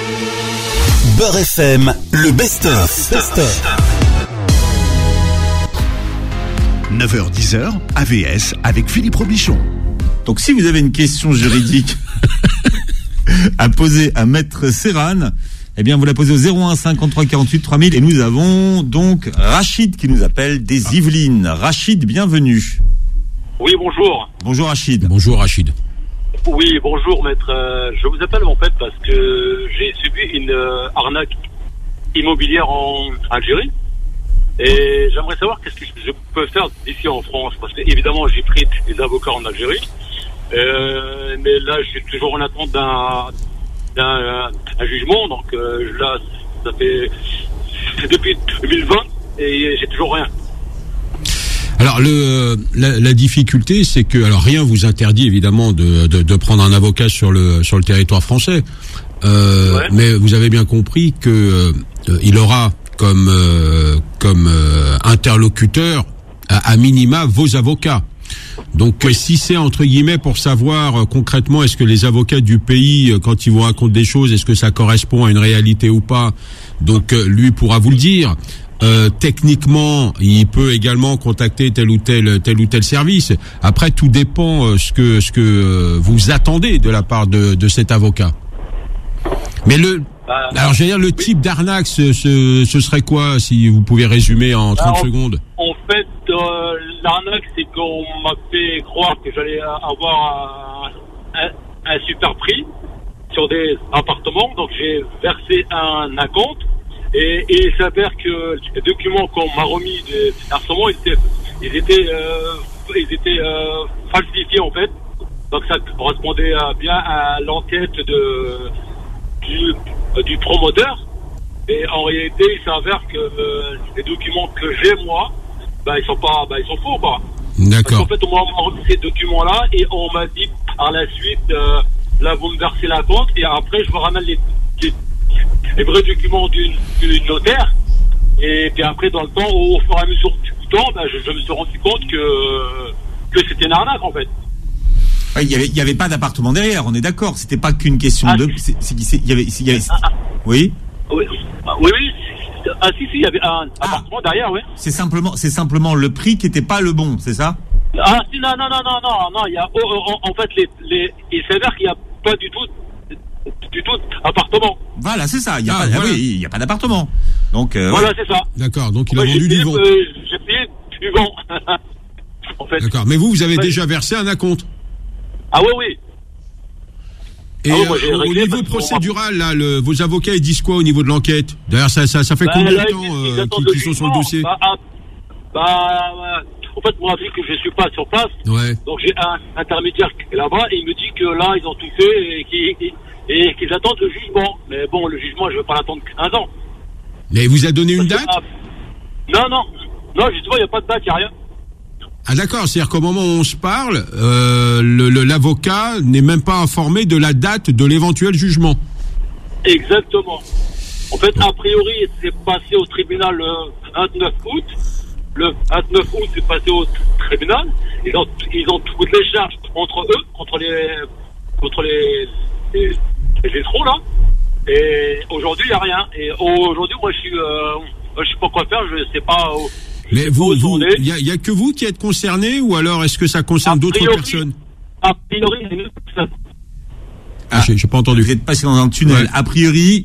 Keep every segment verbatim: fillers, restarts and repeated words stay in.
Beurre F M, le best-of. Best-of. neuf heures dix A V S avec Philippe Robichon. Donc si vous avez une question juridique à poser à Maître Serran, eh bien vous la posez au zéro un cinquante-trois quarante-huit trois mille et nous avons donc Rachid qui nous appelle des Yvelines. Rachid, bienvenue. Oui, bonjour. Bonjour Rachid. Bonjour Rachid. Oui, bonjour maître. Euh, je vous appelle en fait parce que j'ai subi une euh, arnaque immobilière en Algérie et j'aimerais savoir qu'est-ce que je peux faire d'ici en France parce que évidemment j'ai pris des avocats en Algérie, euh, mais là je suis toujours en attente d'un d'un un jugement, donc euh, là ça fait c'est depuis deux mille vingt et j'ai toujours rien. Alors le la, la difficulté, c'est que alors rien vous interdit évidemment de, de, de prendre un avocat sur le sur le territoire français, euh, ouais. Mais vous avez bien compris que euh, il aura comme euh, comme euh, interlocuteur à, à minima vos avocats. Donc oui. Si c'est entre guillemets pour savoir euh, concrètement est-ce que les avocats du pays euh, quand ils vous racontent des choses est-ce que ça correspond à une réalité ou pas, donc euh, lui pourra vous le dire. Euh, techniquement, il peut également contacter tel ou tel tel ou tel service. Après, tout dépend euh, ce que ce que euh, vous attendez de la part de, de cet avocat. Mais le, euh, alors j'allais dire le oui. type d'arnaque, ce, ce, ce serait quoi si vous pouvez résumer en trente alors, secondes. En fait, euh, l'arnaque, c'est qu'on m'a fait croire que j'allais avoir un, un, un super prix sur des appartements, donc j'ai versé un acompte. Et, et il s'avère que les documents qu'on m'a remis de versement, ils étaient, ils étaient, euh, ils étaient euh, falsifiés en fait. Donc ça correspondait à, bien à l'enquête de du, du promoteur. Et en réalité, il s'avère que euh, les documents que j'ai moi, bah ils sont pas, bah ils sont faux quoi. D'accord. Parce qu'en fait, on m'a remis ces documents-là et on m'a dit par la suite, euh, là vous me versez la compte et après je vous ramène les, les les vrais documents d'une, d'une notaire et puis après dans le temps au fur et à mesure du temps ben, je, je me suis rendu compte que que c'était une arnaque en fait. Il y avait il y avait pas d'appartement derrière, on est d'accord, c'était pas qu'une question ah, de c'est, c'est, c'est, il y avait il y avait ah, ah, oui oui oui oui ah si si il y avait un ah, appartement derrière oui. C'est simplement c'est simplement le prix qui était pas le bon, c'est ça? Ah si non non non non non non il y a oh, en, en fait les les il s'avère qu'il y a pas du tout du tout appartement. Voilà, c'est ça. Il y a ah, pas, voilà. oui, il y a pas d'appartement. Donc euh, voilà, ouais. c'est ça. D'accord. Donc il a ouais, vendu du vent. Euh, j'ai payé du vent. En fait. D'accord. Mais vous, vous avez ouais. déjà versé un acompte. Ah oui, oui. Et ah ouais, moi, euh, au niveau procédural, là, le, vos avocats ils disent quoi au niveau de l'enquête? D'ailleurs, ça, ça, ça fait bah, combien là, de temps ils, euh, qu'ils, qu'ils sont sur le dossier? Bah, ah, bah, en fait, moi, vu que je suis pas sur place, ouais. donc j'ai un intermédiaire là-bas et il me dit que là, ils ont tout fait et qu'ils et qu'ils attendent le jugement. Mais bon, le jugement, je ne vais pas l'attendre quinze ans. Mais il vous a donné une date? Ah, non, non. Non, justement, il n'y a pas de date, il n'y a rien. Ah d'accord, c'est-à-dire qu'au moment où on se parle, euh, le, le, l'avocat n'est même pas informé de la date de l'éventuel jugement. Exactement. En fait, a priori, c'est passé au tribunal le vingt-neuf août. Le vingt-neuf août, c'est passé au tribunal. Ils ont, ils ont toutes les charges contre eux, contre les... contre les... les les trous là, et aujourd'hui il n'y a rien, et aujourd'hui moi je suis euh, je sais pas quoi faire, je sais pas où, mais vous il y a, y a que vous qui êtes concerné ou alors est-ce que ça concerne a d'autres priori, personnes? A priori il y a une personne. Ah, j'ai, j'ai pas entendu. Vous êtes passé dans un tunnel, ouais. a priori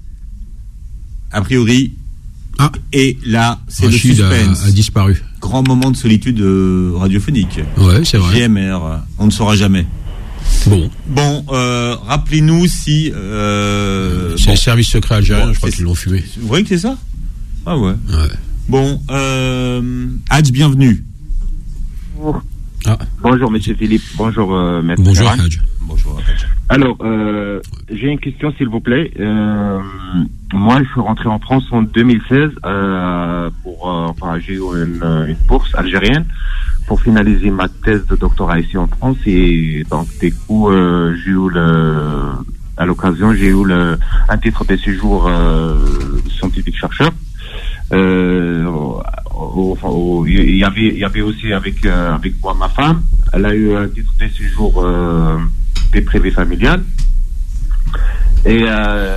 a priori ah. Et là c'est Rachid le suspense a, a disparu. Grand moment de solitude euh, radiophonique. Ouais, c'est vrai. G M R, on ne saura jamais. Bon, bon, euh, rappelez-nous si euh, c'est bon. les services secrets algériens, bon, je crois c'est... qu'ils l'ont fumé. Vous voyez que c'est ça? Ah ouais. Ouais. Bon, euh, Hadj, bienvenue. Bonjour. Ah. Bonjour Monsieur Philippe. Bonjour euh, Maître. Bonjour Hadj. Bonjour Hadj. Alors, euh, j'ai une question s'il vous plaît. Euh, moi, je suis rentré en France en deux mille seize euh, pour, euh, enfin, j'ai eu une, une bourse algérienne pour finaliser ma thèse de doctorat ici en France et donc du coup euh, j'ai eu le à l'occasion j'ai eu le un titre de séjour euh, scientifique chercheur. Euh, il y avait il y avait aussi avec euh, avec moi ma femme, elle a eu un titre de séjour euh, des privés familiales et euh,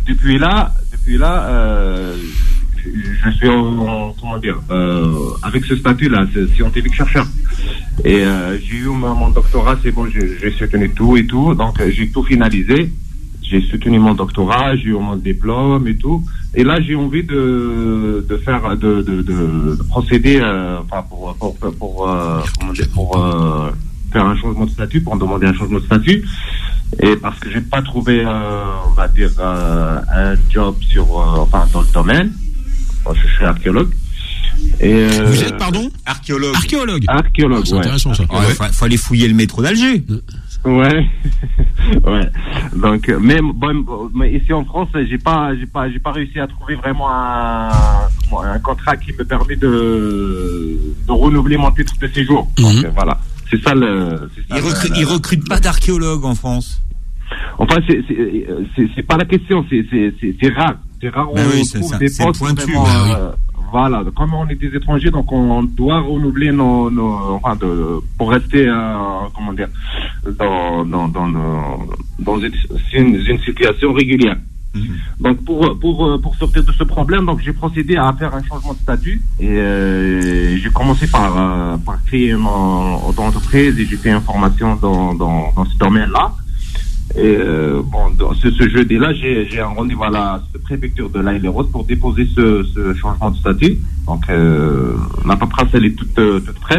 depuis là, depuis là, euh, je, je suis en, comment dire, euh, avec ce statut-là, c'est scientifique chercheur. Et euh, j'ai eu mon, mon doctorat, c'est bon, j'ai, j'ai soutenu tout et tout, donc euh, j'ai tout finalisé. J'ai soutenu mon doctorat, j'ai eu mon diplôme et tout. Et là, j'ai envie de de faire de de, de, de procéder, euh, enfin pour pour pour, pour, euh, comment dire, pour euh, faire un changement de statut, pour demander un changement de statut. Et parce que j'ai pas trouvé, euh, on va dire, euh, un job sur, euh, enfin, dans le domaine. Moi, je suis archéologue. Et euh, vous êtes, pardon, archéologue. Archéologue. Archéologue. Oh, c'est ouais. intéressant ça. Il ouais, faut, faut aller fouiller le métro d'Alger. Ouais, ouais. Donc, mais bon, mais ici en France, j'ai pas, j'ai pas, j'ai pas réussi à trouver vraiment un, un contrat qui me permet de, de renouveler mon titre de séjour. Donc Mm-hmm. voilà, c'est ça le. C'est ça Ils, recru- le, ils recrutent pas d'archéologues en France. Enfin, c'est, c'est, c'est, c'est pas la question, c'est, c'est, c'est, c'est rare, c'est rare. Ben on oui, c'est trouve ça, des c'est postes pointu. vraiment, Ben oui. euh, voilà, comme on est des étrangers, donc on doit renouveler nos, nos enfin, de, pour rester, euh, comment dire, dans, dans, dans, dans, dans une, une, une situation régulière. Mm-hmm. Donc pour, pour, pour sortir de ce problème, donc j'ai procédé à faire un changement de statut et euh, j'ai commencé par, euh, par créer une auto-entreprise et j'ai fait une formation dans, dans, dans ce domaine-là. Et euh, bon, dans ce, ce jeudi-là, j'ai, j'ai un rendez-vous à la préfecture de l'Aïle-et-Rose pour déposer ce, ce changement de statut. Donc, euh, la paperasse, elle est toute, toute prête.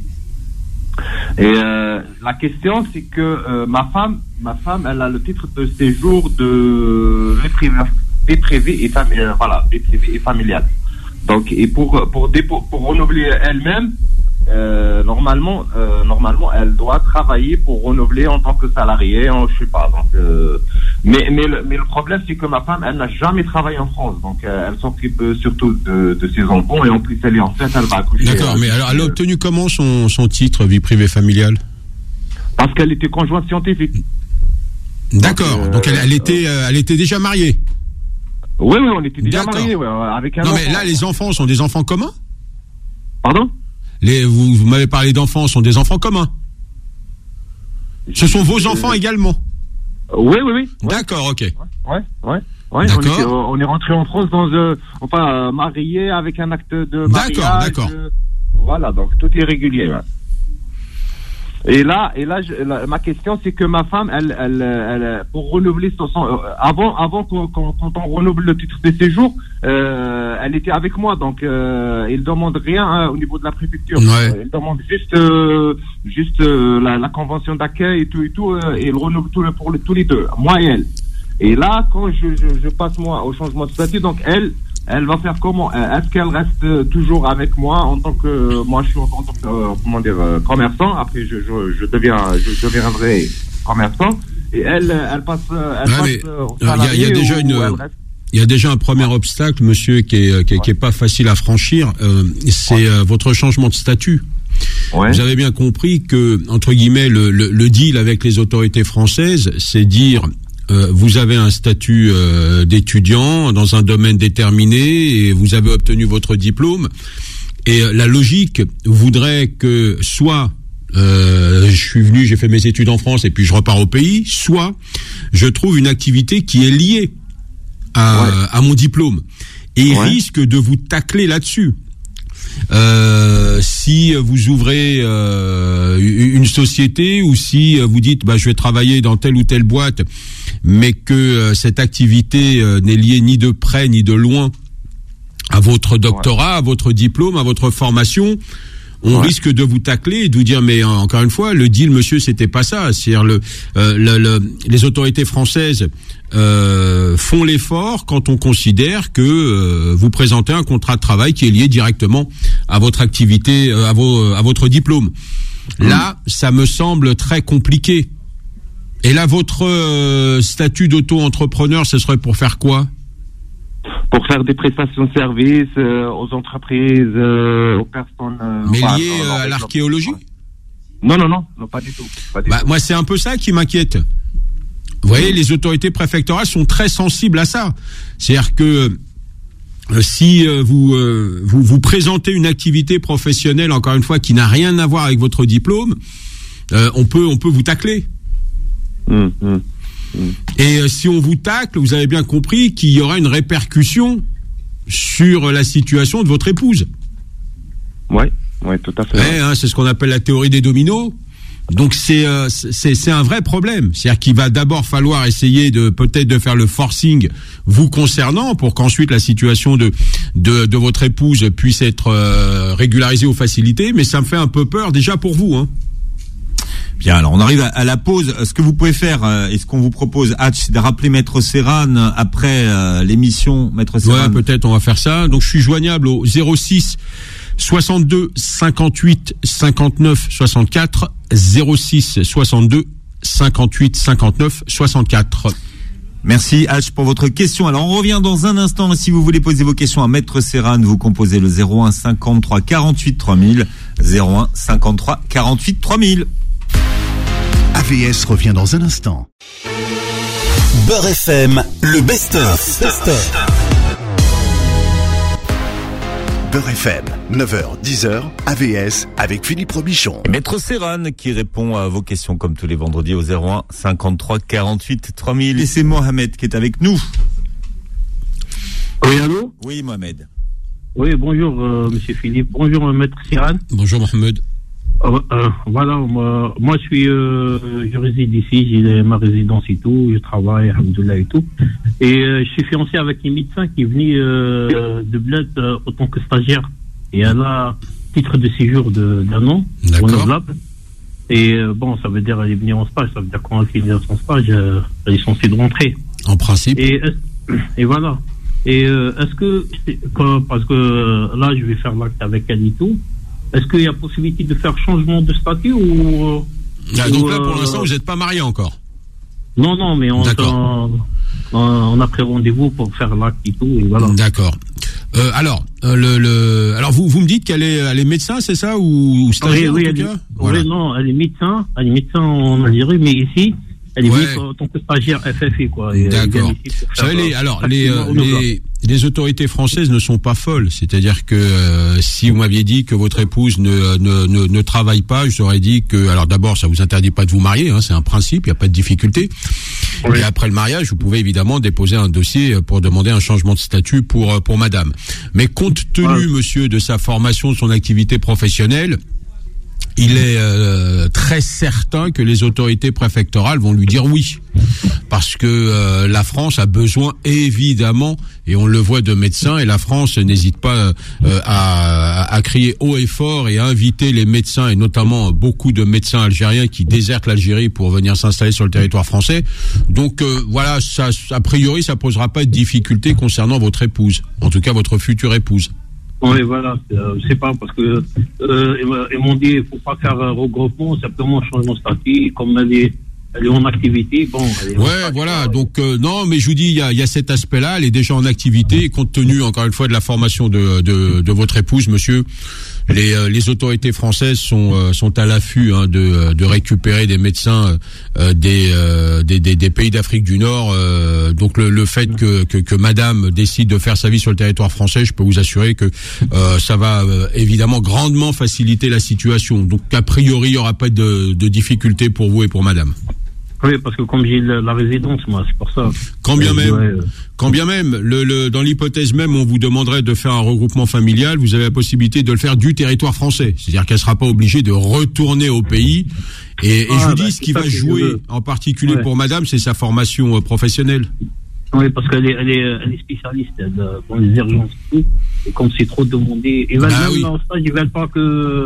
Et euh, la question, c'est que euh, ma femme, ma femme, elle a le titre de séjour de vie privée, vie privée et fami- euh, voilà, vie privée et familiale. Donc, et pour pour dépo, pour renouveler elle-même. Euh, normalement, euh, normalement, elle doit travailler pour renouveler en tant que salariée, en, je sais pas. Donc, euh, mais mais le, mais le problème, c'est que ma femme, elle n'a jamais travaillé en France, donc euh, elle s'occupe surtout de, de ses enfants et en plus elle est enceinte, elle va accoucher. D'accord, euh, mais alors elle a obtenu comment son son titre vie privée familiale? Parce qu'elle était conjointe scientifique. D'accord. Donc, euh, Donc elle, elle était euh, elle était déjà mariée. Oui, oui, on était déjà D'accord. mariés, ouais, avec un Non enfant. mais là les enfants sont des enfants communs? Pardon? Les, vous, vous m'avez parlé d'enfants, sont des enfants communs. Ce sont vos enfants Euh, également. Oui, oui, oui. Ouais. D'accord, ok. Ouais, ouais. Ouais, D'accord. on, était, on est rentré en France dans, euh, enfin, euh, marié avec un acte de mariage. D'accord, d'accord. euh, voilà, donc tout est régulier. Ouais. Et là, et là, je, la, ma question, c'est que ma femme, elle, elle, elle, pour renouveler son, son euh, avant, avant qu'on, qu'on, quand on renouvelle le titre de séjour, euh, elle était avec moi, donc euh, il demande rien hein, au niveau de la préfecture. Ouais. Euh, il demande juste, euh, juste euh, la, la convention d'accueil et tout et tout, euh, et il renouvelle tout le, pour le, tous les deux, moi et elle. Et là, quand je, je, je passe moi au changement de statut, donc elle, elle va faire comment? Est-ce qu'elle reste toujours avec moi en tant que moi je suis en tant que euh, comment dire euh, commerçant. Après je, je, je deviens je, je deviendrai commerçant et elle elle passe elle Ouais, passe mais, euh, au il y a- il y a salarié déjà ou une- elle reste- Il y a déjà un premier obstacle, monsieur, qui est, qui est, qui est pas facile à franchir. Euh, c'est euh, votre changement de statut. Ouais. Vous avez bien compris que, entre guillemets, le, le, le deal avec les autorités françaises, c'est dire euh, vous avez un statut euh, d'étudiant dans un domaine déterminé et vous avez obtenu votre diplôme. Et euh, la logique voudrait que soit euh, je suis venu, j'ai fait mes études en France et puis je repars au pays, soit je trouve une activité qui est liée à, Ouais. à mon diplôme. Et il Ouais. risque de vous tacler là-dessus. Euh, si vous ouvrez euh, une société ou si vous dites bah je vais travailler dans telle ou telle boîte, mais que euh, cette activité euh, n'est liée ni de près ni de loin à votre doctorat, à votre diplôme, à votre formation, on Ouais. risque de vous tacler et de vous dire mais euh, encore une fois le deal monsieur c'était pas ça. C'est-à-dire le, euh, le, le les autorités françaises euh, font l'effort quand on considère que euh, vous présentez un contrat de travail qui est lié directement à votre activité, euh, à vos à votre diplôme. Là, ça me semble très compliqué. Et là, votre euh, statut d'auto-entrepreneur, ce serait pour faire quoi? Pour faire des prestations de services euh, aux entreprises, euh, aux personnes. euh, Mais enfin, lié dans- dans euh, à les- l'archéologie? Non, non, non, non, pas du tout. Pas du Bah, tout. moi, c'est un peu ça qui m'inquiète. Vous voyez, les autorités préfectorales sont très sensibles à ça. C'est-à-dire que euh, si euh, vous, euh, vous vous présentez une activité professionnelle, encore une fois, qui n'a rien à voir avec votre diplôme, euh, on peut on peut vous tacler. Hum, hum. Et euh, si on vous tacle, vous avez bien compris qu'il y aura une répercussion sur la situation de votre épouse. Ouais, ouais, tout à fait. Ouais, hein, c'est ce qu'on appelle la théorie des dominos. Donc c'est euh, c'est c'est un vrai problème. C'est-à-dire qu'il va d'abord falloir essayer de peut-être de faire le forcing vous concernant pour qu'ensuite la situation de de de votre épouse puisse être euh, régularisée aux facilités. Mais ça me fait un peu peur déjà pour vous, hein. Bien, alors on arrive à, à la pause. Ce que vous pouvez faire, euh, et ce qu'on vous propose, Hatch, c'est de rappeler Maître Serran après euh, l'émission. Maître Serran. Ouais, peut-être on va faire ça. Donc je suis joignable au zéro six soixante-deux cinquante-huit cinquante-neuf soixante-quatre zéro six soixante-deux cinquante-huit cinquante-neuf soixante-quatre. Merci H pour votre question. Alors on revient dans un instant. Si vous voulez poser vos questions à Maître Serran, vous composez le zéro un cinquante-trois quarante-huit trois mille, zéro un cinquante-trois quarante-huit trois mille. A V S revient dans un instant. Beurre F M, le best-of. Best-of. Beurre F M, neuf heures dix heures, A V S avec Philippe Robichon. Maître Serran qui répond à vos questions comme tous les vendredis au zéro un cinquante-trois quarante-huit trois mille. Et c'est Mohamed qui est avec nous. Oui, allô? Oui, Mohamed. Oui, bonjour, euh, monsieur Philippe. Bonjour, euh, Maître Serran. Bonjour, Mohamed. Euh, euh, voilà, moi, moi je suis, euh, je réside ici, j'ai ma résidence et tout, je travaille, alhamdoulilah et tout. Et euh, je suis fiancé avec une médecin qui est venue euh, de Bled euh, en tant que stagiaire. Et elle a titre de séjour de, d'un an, renouvelable. Et euh, bon, ça veut dire qu'elle est venue en stage, ça veut dire qu'on a fini son stage, euh, elle est censée de rentrer. En principe. Et, et voilà. Et euh, est-ce que, parce que euh, là, je vais faire l'acte avec elle et tout, est-ce qu'il y a possibilité de faire changement de statut ou... Ah, donc ou, là, pour euh, l'instant, vous n'êtes pas marié encore? Non, non, mais on, on, on a pris rendez-vous pour faire l'acte et tout, et voilà. D'accord. Euh, alors, euh, le, le, alors vous, vous me dites qu'elle est, elle est médecin, c'est ça, ou, ou stagiaire oui, oui, en tout elle cas est, voilà. Oui, non, elle est médecin, elle est médecin en Algérie, mais ici, elle est Ouais. venue en tant que stagiaire F F I, quoi. Et D'accord. elle vient ici pour Vous savez, faire, les, euh, alors, les, euh, activement les, les autorités françaises ne sont pas folles. C'est-à-dire que euh, si vous m'aviez dit que votre épouse ne, ne, ne, ne travaille pas, je vous aurais dit que, alors d'abord, ça vous interdit pas de vous marier, hein, c'est un principe, il n'y a pas de difficulté. Oui. Et après le mariage, vous pouvez évidemment déposer un dossier pour demander un changement de statut pour pour madame. Mais compte tenu, Ouais. monsieur, de sa formation, de son activité professionnelle, il est euh, très certain que les autorités préfectorales vont lui dire oui, parce que euh, la France a besoin évidemment, et on le voit, de médecins, et la France n'hésite pas euh, à, à crier haut et fort et à inviter les médecins, et notamment beaucoup de médecins algériens qui désertent l'Algérie pour venir s'installer sur le territoire français. Donc euh, voilà, ça, a priori, ça posera pas de difficulté concernant votre épouse, en tout cas votre future épouse. Oui, voilà, euh, je sais pas, parce que euh, ils m'a- ils m'ont dit il faut pas faire un regroupement, simplement changement de statut, comme elle est, elle est en activité, bon. Elle est en Ouais, stage, voilà. quoi. Donc euh, non, mais je vous dis, il y a, il y a cet aspect-là. Elle est déjà en activité, et compte tenu encore une fois de la formation de de, de votre épouse, monsieur. Les euh, les autorités françaises sont euh, sont à l'affût, hein, de de récupérer des médecins euh, des, euh, des des des pays d'Afrique du Nord. Euh, donc le le fait que, que que madame décide de faire sa vie sur le territoire français, je peux vous assurer que euh, ça va euh, évidemment grandement faciliter la situation. Donc a priori, il y aura pas de de difficultés pour vous et pour madame. Oui, parce que comme j'ai la, la résidence, moi, c'est pour ça. Quand bien Euh, même, ouais, euh, quand bien même, le, le, dans l'hypothèse même, on vous demanderait de faire un regroupement familial, vous avez la possibilité de le faire du territoire français. C'est-à-dire qu'elle sera pas obligée de retourner au pays. Et, et Ah, je vous bah, dis, ce c'est qui ça va que je jouer veux. en particulier Ouais. pour madame, c'est sa formation euh, professionnelle. Oui, parce qu'elle est, elle est, elle est spécialiste elle, euh, dans les urgences et tout. Et comme c'est trop demandé, ils veulent Ah même oui. en stage, ils veulent pas que,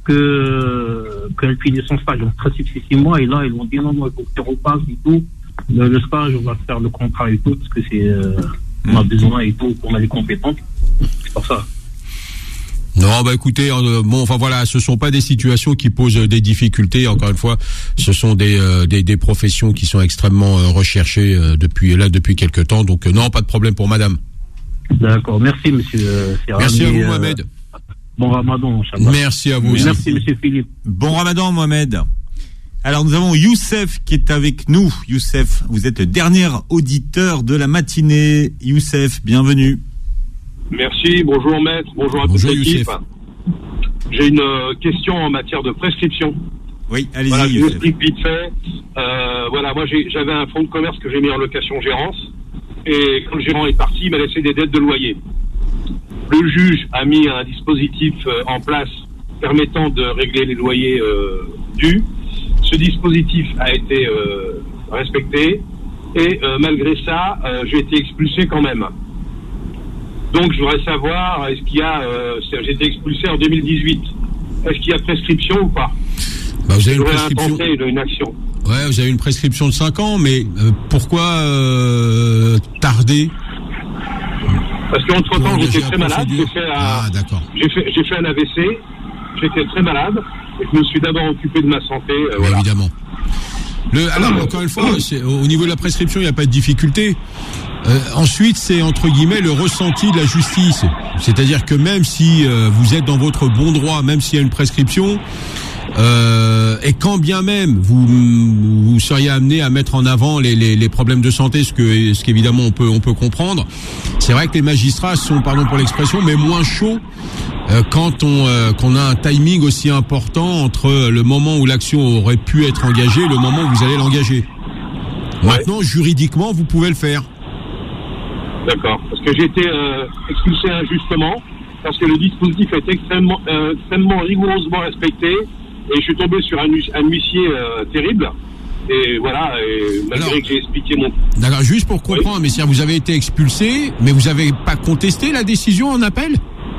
que, qu'elle finisse son stage. En principe, c'est six mois, et là, ils m'ont dit non, non, il faut que tu repasses et tout. Le, le stage, on va faire le contrat et tout, parce que c'est, euh, on a besoin et tout, on a les compétences. C'est pour ça. Non, bah écoutez, euh, bon, enfin voilà, ce sont pas des situations qui posent euh, des difficultés. Encore une fois, ce sont des euh, des, des professions qui sont extrêmement euh, recherchées euh, depuis là depuis quelque temps. Donc euh, non, pas de problème pour madame. D'accord. Merci, monsieur euh, Serran. Merci à Et, vous, euh, Mohamed. Bon ramadan, Inch'Allah. Merci à vous. aussi. Merci, monsieur Philippe. Bon Ramadan, Mohamed. Alors nous avons Youssef qui est avec nous. Youssef, vous êtes le dernier auditeur de la matinée. Youssef, bienvenue. Merci, bonjour maître, bonjour à Bonjour, toute l'équipe. Youssef. J'ai une euh, question en matière de prescription. Oui, allez-y. Voilà, je vous Youssef. explique vite fait. Euh, voilà, moi j'ai, j'avais un fonds de commerce que j'ai mis en location-gérance. Et quand le gérant est parti, il m'a laissé des dettes de loyer. Le juge a mis un dispositif euh, en place permettant de régler les loyers euh, dus. Ce dispositif a été euh, respecté. Et euh, malgré ça, euh, j'ai été expulsé quand même. Donc je voudrais savoir, est-ce qu'il y a... Euh, j'ai été expulsé en deux mille dix-huit. Est-ce qu'il y a prescription ou pas? Bah, vous avez une J'aurais prescription. intenté une, une action. Ouais, vous avez une prescription de cinq ans, mais euh, pourquoi euh, tarder? Parce qu'entre Pour temps, engager j'étais la très malade. procédure. J'ai fait, un, Ah, d'accord. j'ai fait, j'ai fait un A V C. J'étais très malade. Et je me suis d'abord occupé de ma santé. Euh, Mais voilà. évidemment. Le, alors, encore une fois, c'est, au niveau de la prescription, il n'y a pas de difficulté. Euh, ensuite, c'est entre guillemets le ressenti de la justice. C'est-à-dire que même si euh, vous êtes dans votre bon droit, même s'il y a une prescription, euh, et quand bien même vous vous seriez amené à mettre en avant les, les, les problèmes de santé, ce que ce qu'évidemment on peut on peut comprendre, c'est vrai que les magistrats sont, pardon pour l'expression, mais moins chauds euh, quand on euh, qu'on a un timing aussi important entre le moment où l'action aurait pu être engagée et le moment où vous allez l'engager. Ouais. Maintenant, juridiquement, vous pouvez le faire. D'accord. Parce que j'ai été euh, expulsé injustement. Parce que le dispositif a été extrêmement, euh, extrêmement rigoureusement respecté. Et je suis tombé sur un, un huissier euh, terrible. Et voilà, et malgré Alors, que j'ai expliqué mon... D'accord, juste pour comprendre, oui. Mais si vous avez été expulsé, mais vous n'avez pas contesté la décision en appel?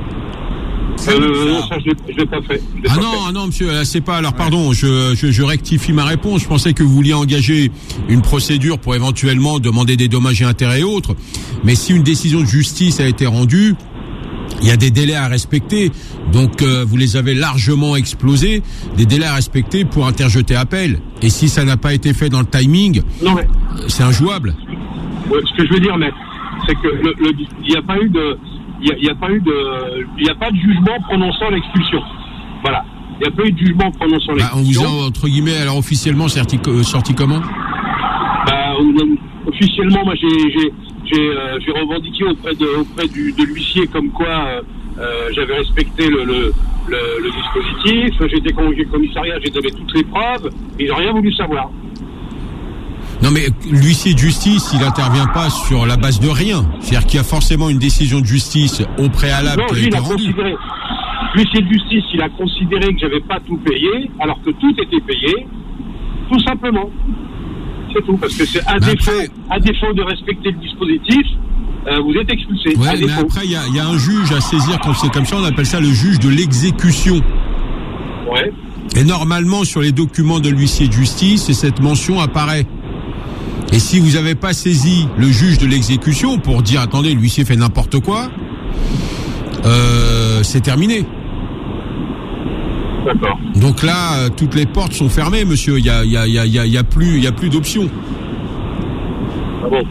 Euh, non, ça, je ne l'ai pas fait. Ah non, ah non, monsieur, là, c'est pas. Alors, ouais. Pardon, je, je, je rectifie ma réponse. Je pensais que vous vouliez engager une procédure pour éventuellement demander des dommages et intérêts et autres. Mais si une décision de justice a été rendue, il y a des délais à respecter. Donc, euh, vous les avez largement explosés. Des délais à respecter pour interjeter appel. Et si ça n'a pas été fait dans le timing, non, mais... c'est injouable. Ouais, ce que je veux dire, mais c'est que le, le, il n'y a pas eu de... Il n'y a, a pas eu de, il n'y a pas de jugement prononçant l'expulsion. Voilà. Il n'y a pas eu de jugement prononçant l'expulsion. Bah, on vous a, entre guillemets, alors officiellement sorti, euh, sorti comment? Bah, officiellement, moi, j'ai, j'ai, j'ai, euh, j'ai revendiqué auprès de, auprès du, de l'huissier comme quoi euh, euh, j'avais respecté le, le, le, le dispositif. J'ai été convoqué au commissariat, j'ai donné toutes les preuves. Ils n'ont rien voulu savoir. Non mais l'huissier de justice, il n'intervient pas sur la base de rien. C'est-à-dire qu'il y a forcément une décision de justice au préalable non, qui a lui, été il a rendue. Considéré, l'huissier de justice, il a considéré que j'avais pas tout payé, alors que tout était payé, tout simplement. C'est tout, parce que c'est à défaut, après... à défaut de respecter le dispositif, euh, vous êtes expulsé. Ouais, à mais défaut. après il y a, y a un juge à saisir quand c'est comme ça. On appelle ça le juge de l'exécution. Ouais. Et normalement sur les documents de l'huissier de justice, cette mention apparaît. Et si vous n'avez pas saisi le juge de l'exécution pour dire attendez, l'huissier fait n'importe quoi, euh, c'est terminé. D'accord. Donc là, euh, toutes les portes sont fermées, monsieur. Il y a, il y a, il y a, il y a, il y a plus, il y a plus d'options. Ah bon.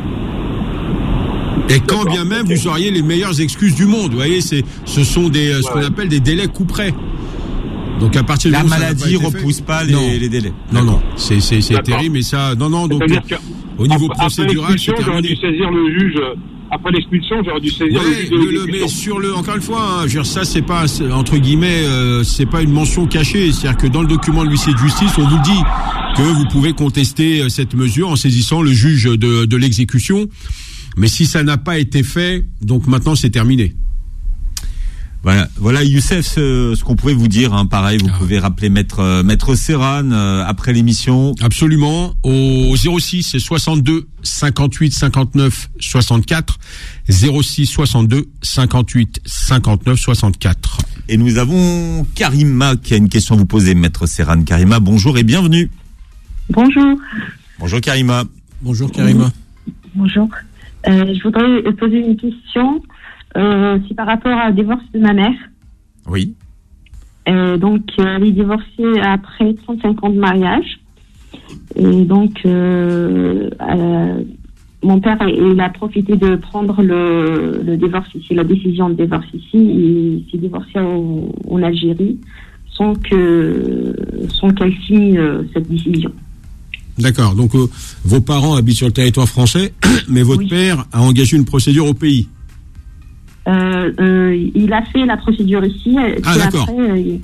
Et quand bien même okay. vous auriez les meilleures excuses du monde, vous voyez, c'est, ce sont des, ouais, ce qu'on ouais. appelle des délais couperets. Donc à partir de la maladie pas repousse fait, pas les, les délais. Non, non, c'est c'est c'est terrible, mais ça, non, non. Donc au niveau après, procédural, c'est j'aurais dû saisir le juge. Après l'expulsion, j'aurais dû saisir ouais, le juge de le, le, mais sur le, encore une fois, hein, je veux dire, ça c'est pas entre guillemets, euh, c'est pas une mention cachée. C'est-à-dire que dans le document de l'huissier de justice, on vous dit que vous pouvez contester cette mesure en saisissant le juge de de l'exécution. Mais si ça n'a pas été fait, donc maintenant c'est terminé. Voilà, voilà Youssef, ce, ce qu'on pouvait vous dire. Hein, pareil, vous ah. pouvez rappeler maître euh, maître Serran euh, après l'émission. Absolument, au zéro six soixante-deux cinquante-huit cinquante-neuf soixante-quatre, zéro six soixante-deux cinquante-huit cinquante-neuf soixante-quatre. Et nous avons Karima qui a une question à vous poser, maître Serran. Karima, bonjour et bienvenue. Bonjour. Bonjour Karima. Bonjour Karima. Bonjour. Euh, je voudrais poser une question. Euh, c'est par rapport au divorce de ma mère. Oui. Euh, donc, euh, elle est divorcée après trente-cinq ans de mariage. Et donc, euh, euh, mon père, il a profité de prendre le, le divorce ici, la décision de divorce ici. Il s'est divorcé au, en Algérie sans que, sans qu'elle signe euh, cette décision. D'accord. Donc, euh, vos parents habitent sur le territoire français, mais votre oui. père a engagé une procédure au pays. Euh, euh, il a fait la procédure ici. Ah, d'accord. Après, euh, il...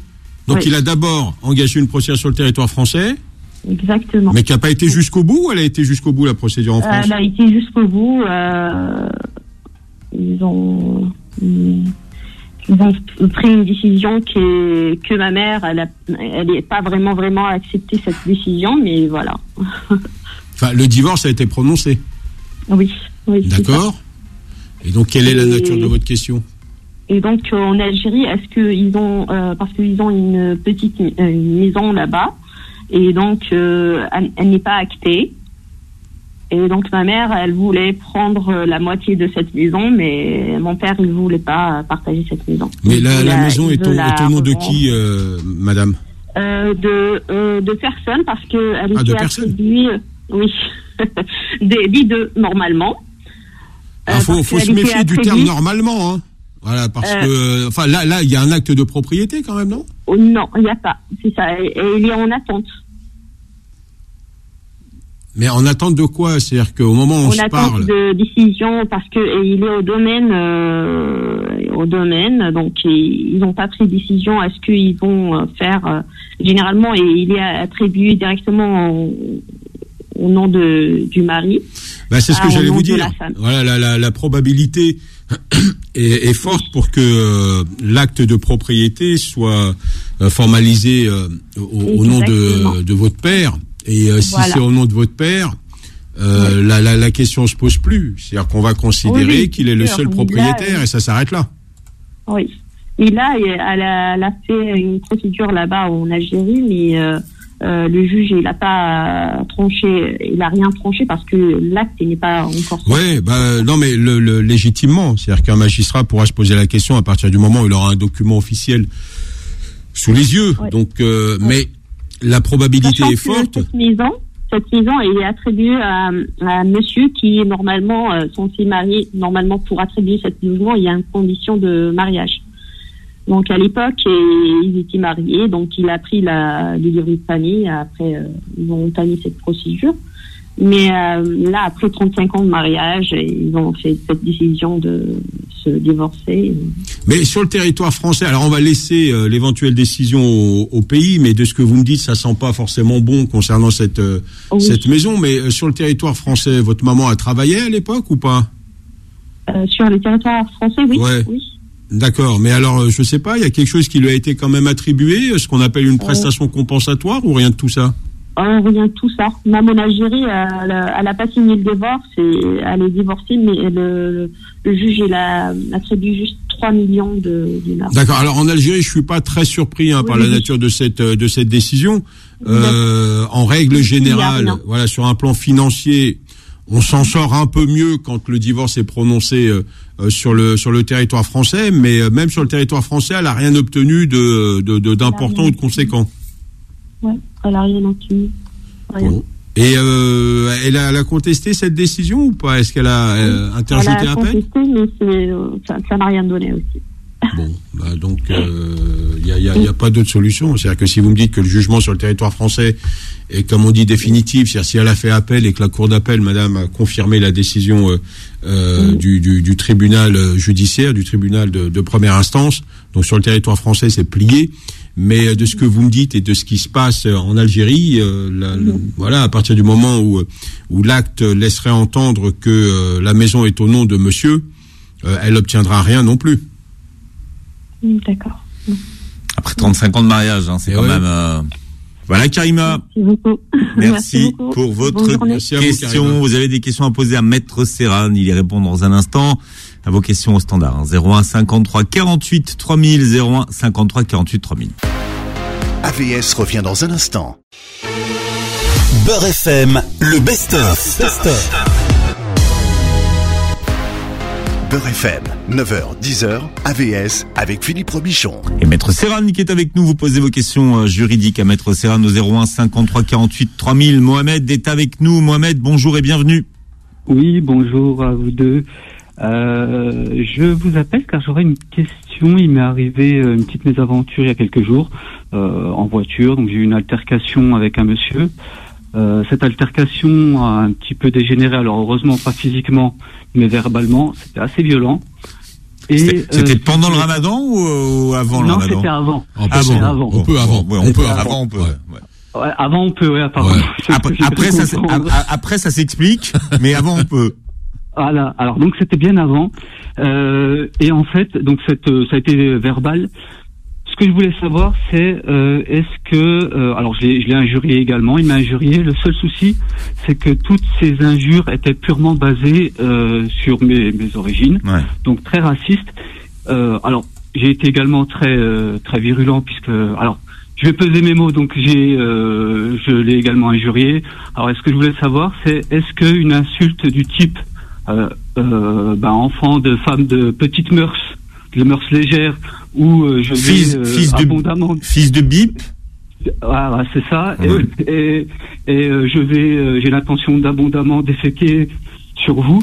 Donc Oui. il a d'abord engagé une procédure sur le territoire français, Exactement. mais qui n'a pas été jusqu'au bout, ou elle a été jusqu'au bout, la procédure en France? Elle a été jusqu'au bout. Euh, ils ont, ils ont pris une décision qui est, que ma mère, elle a, elle n'est pas vraiment vraiment accepté cette décision, mais voilà. Enfin, le divorce a été prononcé. Oui, oui. c'est D'accord. Et donc, quelle est la Et- nature de votre question? Et donc euh, en Algérie, est-ce qu'ils ont, euh, parce qu'ils ont une petite euh, une maison là-bas, et donc euh, elle, elle n'est pas actée. Et donc ma mère, elle voulait prendre la moitié de cette maison, mais mon père, il voulait pas partager cette maison. Mais la, Il la a- maison il est au, veut la est au nom de revendre. qui, euh, madame? euh, de euh, de personnes, parce que elle Ah, de était personnes. attribuée, oui, des, des deux normalement. Il Euh, faut, parce faut qu'elle se était méfier du terme attribuée- normalement, hein. Voilà, parce Euh, que, enfin, là, là, il y a un acte de propriété quand même, non? Oh, non, il n'y a pas. C'est ça. Et, et il est en attente. Mais en attente de quoi? C'est-à-dire qu'au moment où on En se attente parle, de décision, parce que et il est au domaine, euh, au domaine, donc ils n'ont pas pris de décision. Est-ce qu'ils vont euh, faire euh, généralement, et il est attribué directement au, au nom de du mari. bah, c'est ce Ah, que au j'allais nom vous de dire. la femme. Voilà, la, la, la probabilité est, est forte pour que euh, l'acte de propriété soit euh, formalisé euh, au, au nom Exactement. de, de votre père. Et euh, si Voilà. c'est au nom de votre père, euh, la, la, la question se pose plus. C'est-à-dire qu'on va considérer Oui, oui, qu'il est le sûr. seul Mais là, propriétaire euh, et ça s'arrête là. Oui. Et là, elle a, elle a fait une procédure là-bas en Algérie, mais euh, euh, le juge, il n'a pas tranché, il n'a rien tranché parce que l'acte il n'est pas encore. Ouais, bah non, mais le, le, légitimement, c'est-à-dire qu'un magistrat pourra se poser la question à partir du moment où il aura un document officiel sous les yeux. Ouais. Donc, euh, Ouais. mais la probabilité Sachant est que forte. Cette maison, cette maison, elle est attribuée à, à un monsieur qui est normalement euh, censé marier. Normalement, pour attribuer cette maison, il y a une condition de mariage. Donc, à l'époque, et- ils étaient mariés, donc il a pris la, le livret de famille. Après, euh, ils ont entamé cette procédure. Mais euh, là, après trente-cinq ans de mariage, ils ont fait cette décision de se divorcer. Mais sur le territoire français, alors on va laisser euh, l'éventuelle décision au, au pays, mais de ce que vous me dites, ça sent pas forcément bon concernant cette euh, Oui. cette maison. Mais euh, sur le territoire français, votre maman a travaillé à l'époque ou pas? Euh, sur le territoire français, oui. Ouais. oui. D'accord. Mais alors, euh, je sais pas, il y a quelque chose qui lui a été quand même attribué, euh, ce qu'on appelle une prestation compensatoire ou rien de tout ça? On revient de tout ça. Même en Algérie, elle, elle a pas signé le divorce et elle est divorcée, mais le, le, le juge il a attribué juste trois millions de dinars. D'accord. Alors en Algérie, je suis pas très surpris hein, Oui, par la oui. nature de cette de cette décision. Euh, en règle Il y a générale, rien. voilà, sur un plan financier, on s'en sort un peu mieux quand le divorce est prononcé euh, euh, sur le sur le territoire français, mais euh, même sur le territoire français, elle a rien obtenu de de- de- d'important ou de conséquent. Ouais, elle a rien obtenu. Rien. Bon. Et euh, elle, a, elle a contesté cette décision ou pas? Est-ce qu'elle a euh, Elle interjeté a un appel? contesté, mais c'est, euh, ça ça n'a rien donné aussi. Bon, bah donc il euh, y, a, y, a, y a pas d'autre solution. C'est-à-dire que si vous me dites que le jugement sur le territoire français est, comme on dit, définitif, c'est-à-dire si elle a fait appel et que la cour d'appel, madame, a confirmé la décision euh, euh, Mm. du, du, du tribunal judiciaire, du tribunal de, de première instance, donc sur le territoire français, c'est plié. Mais de ce que vous me dites et de ce qui se passe en Algérie, euh, la, le- voilà, à partir du moment où où l'acte laisserait entendre que euh, la maison est au nom de monsieur, euh, elle obtiendra rien non plus. Mm, D'accord. Après trente-cinq ans de mariage, hein, c'est Et quand ouais. même... euh, Voilà, Karima. Merci beaucoup. Merci, beaucoup. pour Bonne votre journée. Merci à vous, question. Karima. Vous, avez des questions à poser à Maître Serran. Il y répond dans un instant à vos questions au standard. Hein. zéro un cinquante-trois quarante-huit trois mille, zéro un cinquante-trois quarante-huit trois mille. A V S revient dans un instant. Beurre F M, le best-of. Best-of. Beurre F M, neuf heures dix heures, A V S avec Philippe Robichon. Et Maître Serran qui est avec nous, vous posez vos questions euh, juridiques à Maître Serran au zéro un cinquante-trois quarante-huit trois mille. Mohamed est avec nous. Mohamed, bonjour et bienvenue. Oui, bonjour à vous deux. Euh, je vous appelle car j'aurais une question. Il m'est arrivé euh, une petite mésaventure il y a quelques jours euh, en voiture. Donc j'ai eu une altercation avec un monsieur. Euh, cette altercation a un petit peu dégénéré. Alors heureusement pas physiquement, mais verbalement. C'était assez violent. Et, c'était, c'était euh, pendant le Ramadan ou, ou avant non, le Ramadan? c'était avant. Ah, ah bon, avant. On peut avant. Bon, ouais, on peut avant, avant on peut. Ouais. Ouais. Ouais, avant on peut, ouais, apparemment. Ouais. Après, après, ça, après ça s'explique, mais avant on peut. Voilà. Alors donc c'était bien avant. Euh, et en fait, donc cette, ça a été verbal. Ce que je voulais savoir, c'est euh, est-ce que, euh, alors je l'ai, je l'ai injurié également, il m'a injurié. Le seul souci, c'est que toutes ces injures étaient purement basées euh, sur mes, mes origines, ouais. donc très racistes. Euh, alors j'ai été également très euh, très virulent puisque, alors je vais peser mes mots, donc j'ai, euh, je l'ai également injurié. Alors est-ce que je voulais savoir, c'est est-ce que une insulte du type euh, euh, ben, enfant de femme de petites mœurs, de mœurs légères, où euh, je fils, vais euh, fils abondamment... De, fils de bip. Ah, ah, c'est ça. Ouais. Et, et, et euh, je vais, euh, j'ai l'intention d'abondamment déféquer sur vous.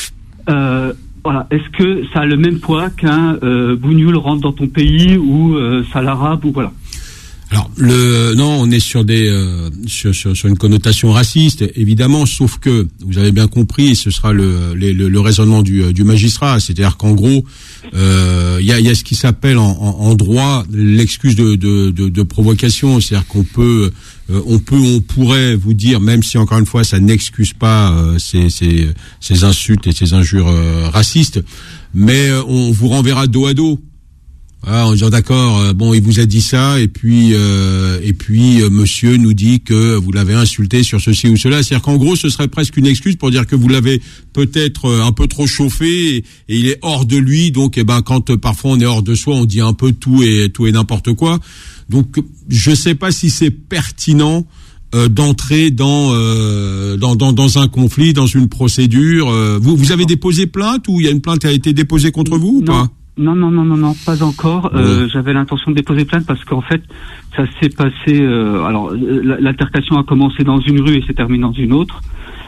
Euh, voilà. Est-ce que ça a le même poids qu'un euh, bougnoul rentre dans ton pays ou euh, sale arabe ou voilà? Alors le non, on est sur des euh, sur, sur sur une connotation raciste évidemment, sauf que vous avez bien compris, ce sera le le, le raisonnement du du magistrat, c'est-à-dire qu'en gros il euh, y a il y a ce qui s'appelle en, en, en droit l'excuse de, de de de provocation, c'est-à-dire qu'on peut euh, on peut on pourrait vous dire, même si encore une fois ça n'excuse pas euh, ces ces ces insultes et ces injures euh, racistes, mais euh, on vous renverra dos à dos. Ah, en disant d'accord, euh, bon, il vous a dit ça, et puis euh, et puis euh, monsieur nous dit que vous l'avez insulté sur ceci ou cela. C'est-à-dire qu'en gros, ce serait presque une excuse pour dire que vous l'avez peut-être euh, un peu trop chauffé et, et il est hors de lui. Donc, eh ben, quand euh, parfois on est hors de soi, on dit un peu tout et tout et n'importe quoi. Donc, je sais pas si c'est pertinent euh, d'entrer dans, euh, dans dans dans un conflit, dans une procédure. Euh, vous vous avez déposé plainte ou il y a une plainte qui a été déposée contre vous ou pas? Non, non, non, non, non, pas encore. Euh, mmh. J'avais l'intention de déposer plainte parce qu'en fait, ça s'est passé. Euh, alors, l'altercation a commencé dans une rue et s'est terminée dans une autre.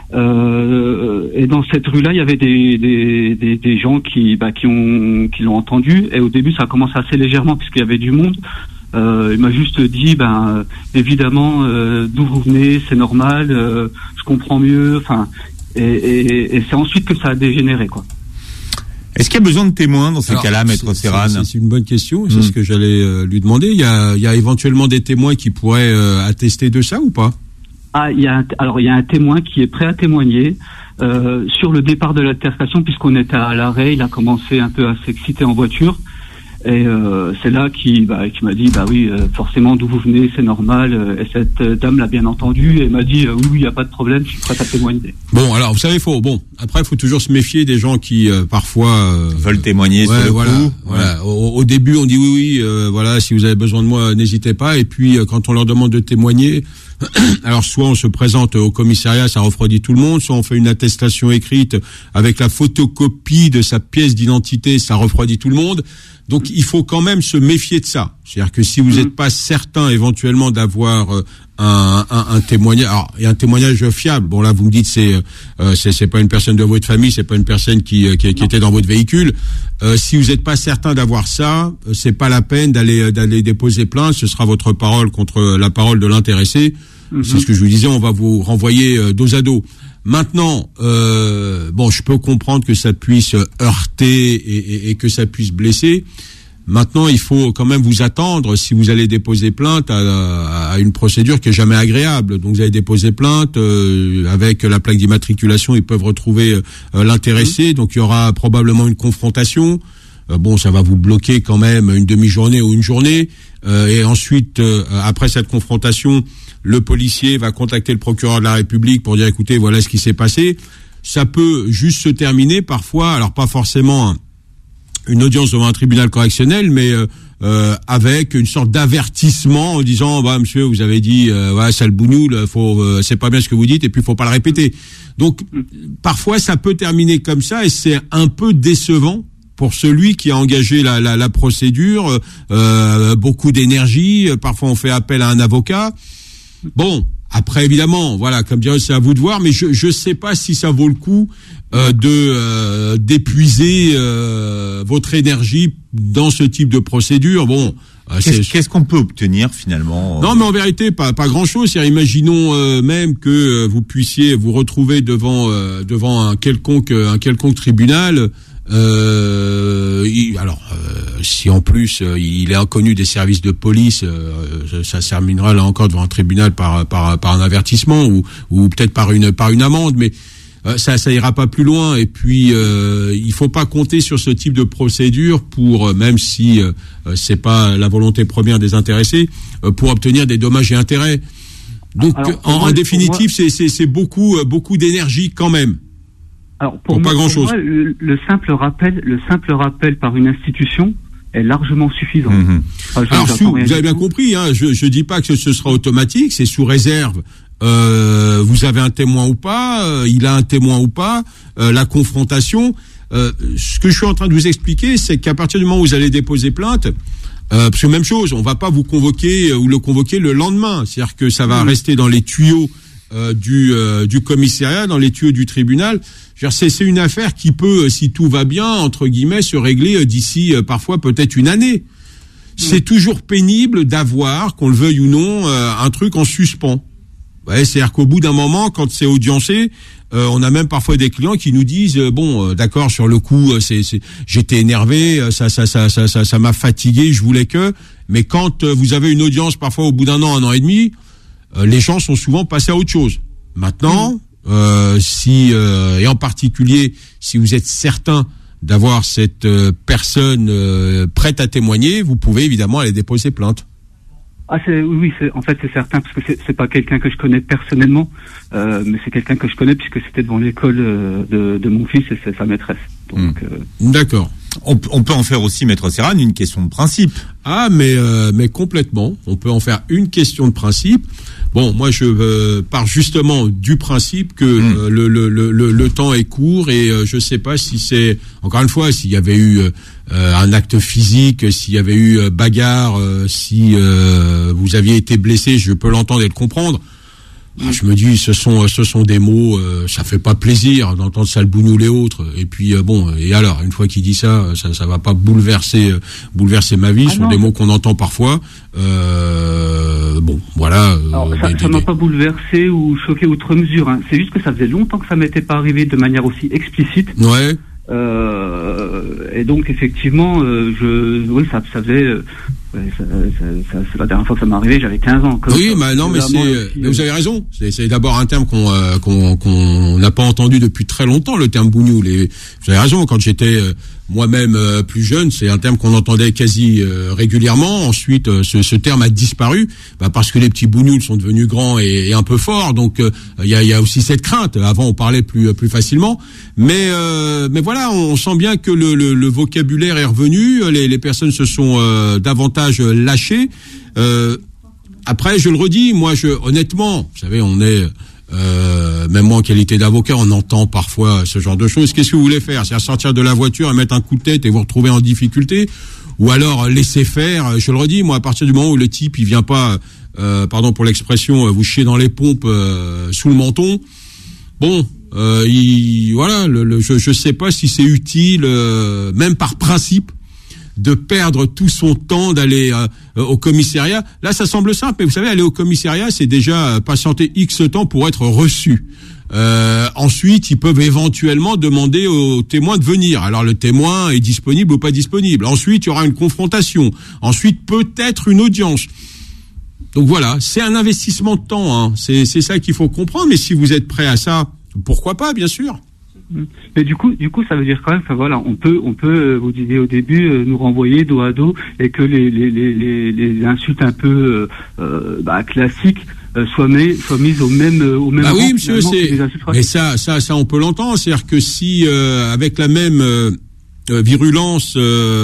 Euh, et dans cette rue-là, il y avait des des des, des gens qui bah, qui ont qui l'ont entendu. Et au début, ça a commencé assez légèrement puisqu'il y avait du monde. Euh, il m'a juste dit, ben évidemment, euh, d'où vous venez, c'est normal. Euh, je comprends mieux. Enfin, et, et, et c'est ensuite que ça a dégénéré, quoi. Est-ce qu'il y a besoin de témoins dans ces Alors, cas-là, Maître Serran? c'est, c'est une bonne question, c'est mmh. ce que j'allais euh, lui demander. Il y a, il y a éventuellement des témoins qui pourraient euh, attester de ça ou pas? Ah, il y a un, alors il y a un témoin qui est prêt à témoigner euh, sur le départ de l'altercation, puisqu'on était à l'arrêt. Il a commencé un peu à s'exciter en voiture. Et euh, c'est là qui, bah, qui m'a dit, bah oui, euh, forcément, d'où vous venez, c'est normal. Et cette dame l'a bien entendu et m'a dit, euh, oui, oui, il n'y a pas de problème, je suis prêt à témoigner. Bon, alors, vous savez, faut, bon, après, il faut toujours se méfier des gens qui, euh, parfois... Euh, veulent témoigner ouais, sur le voilà, coup. Voilà. Ouais. Au, au début, on dit, oui, oui, euh, voilà, si vous avez besoin de moi, n'hésitez pas. Et puis, euh, quand on leur demande de témoigner... Alors soit on se présente au commissariat, ça refroidit tout le monde, soit on fait une attestation écrite avec la photocopie de sa pièce d'identité, ça refroidit tout le monde. Donc il faut quand même se méfier de ça. C'est-à-dire que si vous n'êtes pas certain éventuellement d'avoir un, un, un témoignage, alors il y a un témoignage fiable. Bon là vous me dites c'est euh, c'est, c'est pas une personne de votre famille, c'est pas une personne qui qui, qui était dans votre véhicule. Euh, si vous n'êtes pas certain d'avoir ça, c'est pas la peine d'aller d'aller déposer plainte. Ce sera votre parole contre la parole de l'intéressé. Mm-hmm. C'est ce que je vous disais. On va vous renvoyer euh, dos à dos. Maintenant, euh, bon, je peux comprendre que ça puisse heurter et, et, et que ça puisse blesser. Maintenant, il faut quand même vous attendre si vous allez déposer plainte à, à une procédure qui est jamais agréable. Donc, vous allez déposer plainte euh, avec la plaque d'immatriculation, ils peuvent retrouver euh, l'intéressé. Mmh. Donc, il y aura probablement une confrontation. Euh, bon, ça va vous bloquer quand même une demi-journée ou une journée. Euh, et ensuite, euh, après cette confrontation, le policier va contacter le procureur de la République pour dire, écoutez, voilà ce qui s'est passé. Ça peut juste se terminer parfois, alors pas forcément un, une audience devant un tribunal correctionnel, mais euh, euh, avec une sorte d'avertissement en disant, bah monsieur, vous avez dit, euh, ouais, sale bougnoul, faut, euh, c'est pas bien ce que vous dites, et puis faut pas le répéter. Donc parfois ça peut terminer comme ça, et c'est un peu décevant pour celui qui a engagé la, la, la procédure, euh, beaucoup d'énergie. Parfois on fait appel à un avocat. Bon, après évidemment, voilà, comme dirait, c'est à vous de voir, mais je je sais pas si ça vaut le coup euh, de euh, d'épuiser euh, votre énergie dans ce type de procédure. Bon, euh, qu'est-ce, qu'est-ce qu'on peut obtenir finalement? Non, mais en vérité, pas pas grand-chose. C'est, imaginons euh, même que euh, vous puissiez vous retrouver devant euh, devant un quelconque un quelconque tribunal. Euh, il, alors, euh, si en plus euh, il est inconnu des services de police, euh, ça se terminera là encore devant un tribunal par par par un avertissement ou ou peut-être par une par une amende, mais euh, ça ça ira pas plus loin. Et puis euh, il faut pas compter sur ce type de procédure pour euh, même si euh, c'est pas la volonté première des intéressés euh, pour obtenir des dommages et intérêts. Donc alors, en, moi, en définitive, moi... c'est c'est c'est beaucoup beaucoup d'énergie quand même. Alors pour, pour moi, pas grand chose. Moi, le, le simple rappel, le simple rappel par une institution est largement suffisant. Mmh. Enfin, Alors sous, vous avez bien compris, hein, je je dis pas que ce sera automatique, c'est sous réserve. Euh, vous avez un témoin ou pas, euh, il a un témoin ou pas, euh, la confrontation. Euh, ce que je suis en train de vous expliquer, c'est qu'à partir du moment où vous allez déposer plainte, euh, parce que même chose, on va pas vous convoquer euh, ou le convoquer le lendemain, c'est-à-dire que ça va mmh. rester dans les tuyaux euh, du euh, du commissariat, dans les tuyaux du tribunal. C'est, c'est une affaire qui peut, si tout va bien, entre guillemets, se régler d'ici euh, parfois peut-être une année. C'est mmh. toujours pénible d'avoir, qu'on le veuille ou non, euh, un truc en suspens. Ouais, c'est-à-dire qu'au bout d'un moment, quand c'est audiencé, euh, on a même parfois des clients qui nous disent euh, bon, euh, d'accord, sur le coup, euh, c'est, c'est, j'étais énervé, euh, ça, ça, ça, ça, ça, ça m'a fatigué, je voulais que. Mais quand euh, vous avez une audience, parfois au bout d'un an, un an et demi, euh, les gens sont souvent passés à autre chose. Maintenant. Mmh. Euh, si euh, et en particulier si vous êtes certain d'avoir cette euh, personne euh, prête à témoigner, vous pouvez évidemment aller déposer plainte. Ah c'est oui, c'est en fait c'est certain parce que c'est, c'est pas quelqu'un que je connais personnellement, euh, mais c'est quelqu'un que je connais puisque c'était devant l'école euh, de, de mon fils et c'est sa maîtresse. Donc mmh. euh... d'accord. On, on peut en faire aussi, Maître Serran, une question de principe. Ah mais euh, mais complètement. On peut en faire une question de principe. Bon, moi je euh, pars justement du principe que mmh. euh, le, le, le, le temps est court et euh, je sais pas si c'est, encore une fois, s'il y avait eu euh, un acte physique, s'il y avait eu euh, bagarre, euh, si euh, vous aviez été blessé, je peux l'entendre et le comprendre. Ah, je me dis, ce sont ce sont des mots, euh, ça fait pas plaisir d'entendre ça le bougnoul et autres. Et puis euh, bon, et alors une fois qu'il dit ça, ça ça va pas bouleverser euh, bouleverser ma vie. Ah ce sont non. des mots qu'on entend parfois. Euh, bon, voilà. Alors, ça, des, ça m'a des... pas bouleversé ou choqué outre mesure. Hein. C'est juste que ça faisait longtemps que ça m'était pas arrivé de manière aussi explicite. Ouais. Euh, et donc effectivement, euh, je, oui, ça, ça faisait. Euh, Ouais, ça, ça, ça, c'est la dernière fois que ça m'est arrivé, j'avais quinze ans. Comme oui, ça, bah non, mais c'est, aussi, mais vous avez raison. C'est, c'est d'abord un terme qu'on euh, qu'on qu'on n'a pas entendu depuis très longtemps, le terme bougnoul. Et vous avez raison. Quand j'étais euh, moi-même euh, plus jeune, c'est un terme qu'on entendait quasi euh, régulièrement. Ensuite, euh, ce, ce terme a disparu, bah, parce que les petits bougnouls sont devenus grands et, et un peu forts. Donc, il euh, y a, y a aussi cette crainte. Avant, on parlait plus plus facilement, mais euh, mais voilà, on sent bien que le, le, le vocabulaire est revenu. Les, les personnes se sont euh, davantage lâché. Euh, après, je le redis, moi, je honnêtement, vous savez, on est, euh, même moi en qualité d'avocat, on entend parfois ce genre de choses. Qu'est-ce que vous voulez faire? C'est à sortir de la voiture et mettre un coup de tête et vous retrouver en difficulté, ou alors laisser faire. Je le redis, moi, à partir du moment où le type, il vient pas, euh, pardon pour l'expression, vous chier dans les pompes euh, sous le menton. Bon, euh, il, voilà, le, le, je, je sais pas si c'est utile, euh, même par principe, de perdre tout son temps d'aller euh, au commissariat. Là, ça semble simple, mais vous savez, aller au commissariat, c'est déjà patienter X temps pour être reçu. Euh, ensuite, ils peuvent éventuellement demander au témoin de venir. Alors, le témoin est disponible ou pas disponible. Ensuite, il y aura une confrontation. Ensuite, peut-être une audience. Donc voilà, c'est un investissement de temps. Hein. C'est, c'est ça qu'il faut comprendre. Mais si vous êtes prêt à ça, pourquoi pas, bien sûr. Mais du coup, du coup, ça veut dire quand même, enfin voilà, on peut, on peut, vous disiez au début, euh, nous renvoyer dos à dos et que les les les les, les insultes un peu euh, bah, classiques euh, soient mises soient mises au même au même. Bah oui, monsieur, c'est. Mais ça, ça, ça, on peut l'entendre. C'est-à-dire que si euh, avec la même euh, virulence,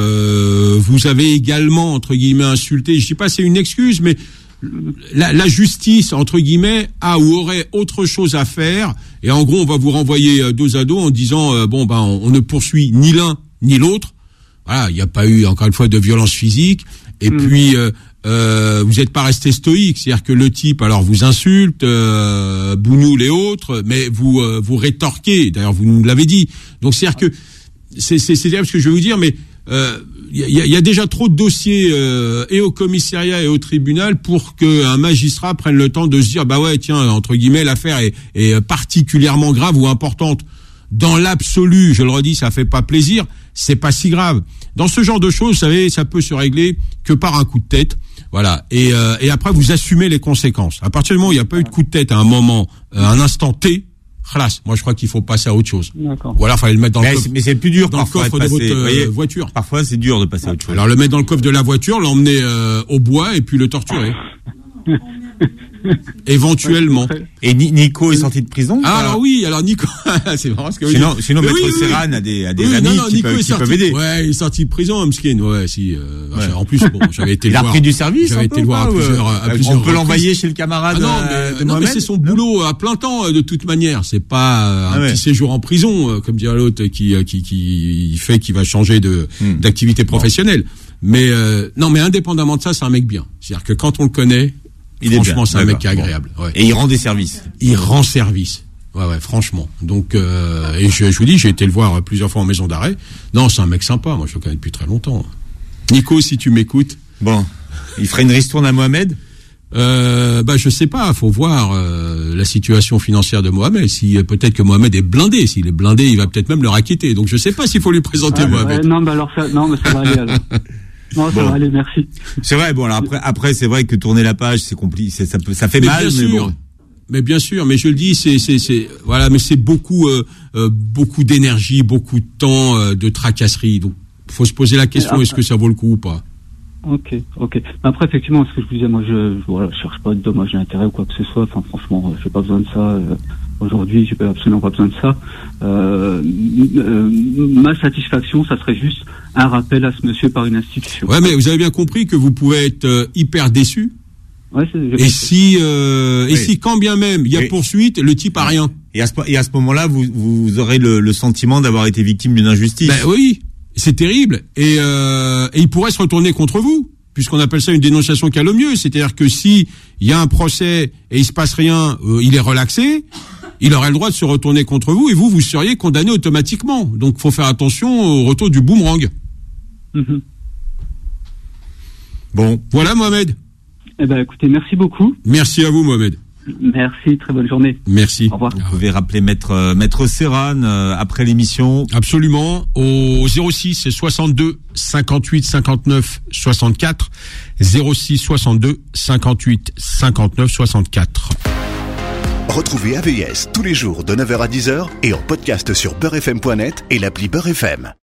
euh, vous avez également entre guillemets insulté. Je dis pas c'est une excuse, mais La, la justice, entre guillemets, a ou aurait autre chose à faire, et en gros, on va vous renvoyer euh, dos à dos en disant euh, bon ben, on, on ne poursuit ni l'un ni l'autre. Voilà, il n'y a pas eu encore une fois de violence physique, et mmh. puis euh, euh, vous n'êtes pas resté stoïque, c'est-à-dire que le type alors vous insulte, euh, bougnoul et autres, mais vous euh, vous rétorquez. D'ailleurs, vous nous l'avez dit. Donc c'est-à-dire que c'est c'est c'est ce que je veux vous dire, mais euh, il y a, y a déjà trop de dossiers euh, et au commissariat et au tribunal pour qu'un magistrat prenne le temps de se dire bah ouais tiens entre guillemets l'affaire est, est particulièrement grave ou importante. dans l'absolu, je le redis, ça fait pas plaisir, c'est pas si grave. Dans ce genre de choses, vous savez, ça peut se régler que par un coup de tête. Voilà. Et, euh, et après, vous assumez les conséquences. À partir du moment où il n'y a pas eu de coup de tête à un moment, euh, un instant T, khalas, moi je crois qu'il faut passer à autre chose. D'accord. Ou alors, il fallait le mettre dans mais le coffre. c'est, mais c'est plus dur dans le parfois coffre de de passer, votre voyez, euh, voiture. Parfois, c'est dur de passer à autre chose. Alors, le mettre dans le coffre de la voiture, l'emmener euh, au bois et puis le torturer. Éventuellement. Et Nico est sorti de prison? Ah, alors oui, alors Nico, c'est marrant ce que vous Sinon, dites. sinon Mais Maître oui, oui, Serran a des, a des oui, amis non, non, qui, Nico peuvent, est qui sorti, peuvent aider. Ouais, il est sorti de prison, Mskin. Ouais, si. Euh, Ouais. En plus, bon, j'avais été Il le a voir. repris du service. J'avais un été peu, le voir à ou, plusieurs, euh, à plusieurs On peut reprises. l'envoyer chez le camarade. Ah non, euh, mais, de non, mais Mohamed. c'est son boulot à plein temps euh, de toute manière. C'est pas euh, un Ah ouais. petit séjour en prison, euh, comme dirait l'autre, qui, euh, qui qui fait qu'il va changer de Hmm. d'activité professionnelle. Mais euh, non, mais indépendamment de ça, c'est un mec bien. C'est-à-dire que quand on le connaît, Il est franchement, bien, c'est un mec d'accord. qui est agréable. Ouais. Et il rend des services. Il rend service. Ouais, ouais, franchement. Donc, euh, et je, je vous dis, j'ai été le voir plusieurs fois en maison d'arrêt. Non, c'est un mec sympa. Moi, je le connais depuis très longtemps. Nico, si tu m'écoutes. Bon, il ferait une ristourne à Mohamed? Euh, bah, je sais pas. Faut voir euh, la situation financière de Mohamed. Si euh, peut-être que Mohamed est blindé. S'il est blindé, il va peut-être même le raqueter. Donc, je sais pas s'il faut lui présenter Ah, Mohamed. ouais, non, mais alors ça, non, mais ça va aller alors. Non, ça Bon. va aller, merci. C'est vrai, bon, alors après, après, c'est vrai que tourner la page, c'est compliqué, c'est- ça peut, ça fait Mais mal, bien mais sûr. bon. Mais bien sûr, mais je le dis, c'est, c'est, c'est, voilà, mais c'est beaucoup, euh, euh, beaucoup d'énergie, beaucoup de temps, euh, de tracasserie. Donc, faut se poser la question, après- est-ce que ça vaut le coup ou pas? Ok, ok. Après, effectivement, ce que je vous disais, moi, je, je, voilà, je cherche pas de dommages d'intérêt ou quoi que ce soit. Enfin, franchement, euh, j'ai pas besoin de ça. euh, Aujourd'hui, j'ai pas- absolument pas besoin de ça. Euh, euh, ma satisfaction, ça serait juste un rappel à ce monsieur par une institution. Ouais, mais vous avez bien compris que vous pouvez être euh, hyper déçu. Ouais, c'est, j'ai Et compris. si, euh, et Oui. si quand bien même il y a Oui. poursuite, le type a rien. Et à ce, et à ce moment-là, vous, vous aurez le, le sentiment d'avoir été victime d'une injustice. Ben oui, c'est terrible. Et, euh, et il pourrait se retourner contre vous, puisqu'on appelle ça une dénonciation calomnieuse. C'est-à-dire que si il y a un procès et il se passe rien, euh, il est relaxé, il aurait le droit de se retourner contre vous et vous, vous seriez condamné automatiquement. Donc, faut faire attention au retour du boomerang. Mhm. Bon, Voilà, Mohamed. Eh ben, écoutez, merci beaucoup. Merci à vous, Mohamed. Merci, très bonne journée. Merci. Au revoir. vous pouvez rappeler Maître, euh, Maître Serran euh, après l'émission. Absolument. Au zéro six soixante-deux cinquante-huit cinquante-neuf soixante-quatre. zéro six soixante-deux cinquante-huit cinquante-neuf soixante-quatre. Retrouvez A V S tous les jours de neuf heures à dix heures et en podcast sur beurre f m point net et l'appli Beurre F M.